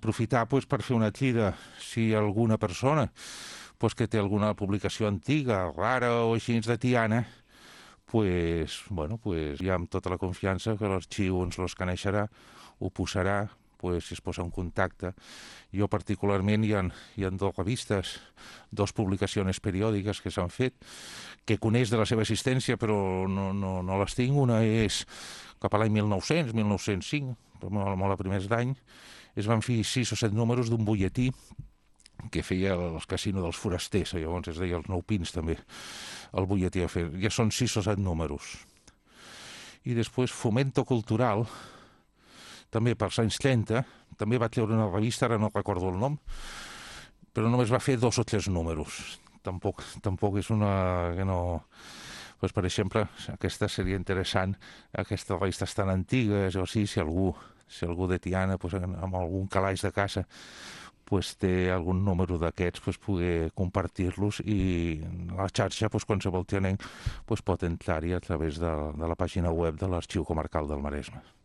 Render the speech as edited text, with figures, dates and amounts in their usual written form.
aprofitar per fer una crida. Si alguna persona que té alguna publicació antiga, rara o així de Tiana, ja amb tota la confiança que l'arxiu ens l'escaneixarà, ho posarà, si es posa en contacte. Jo particularment hi ha dues revistes, dues publicacions periòdiques que s'han fet, que coneix de la seva existència però no les tinc. Una és cap a l'any 1900, 1905, molt a primers d'any, es van fer 6 o 7 números d'un butlletí que feia el casino dels forasters, llavors es deia els Nou Pins també, el butlletí a fer. Ja són 6 o 7 números. I després Fomento Cultural, també pels anys 30, també va treure una revista, ara no recordo el nom, però només va fer 2 o 3 números. Tampoc és una que no... per exemple, aquesta seria interessant, aquestes revistes tan antigues, o sí, si algú de Tiana, amb algun calaix de casa, té algun número d'aquests, poder compartir-los, i la xarxa, qualsevol tianenc pot entrar-hi a través de la pàgina web de l'Arxiu Comarcal del Maresme.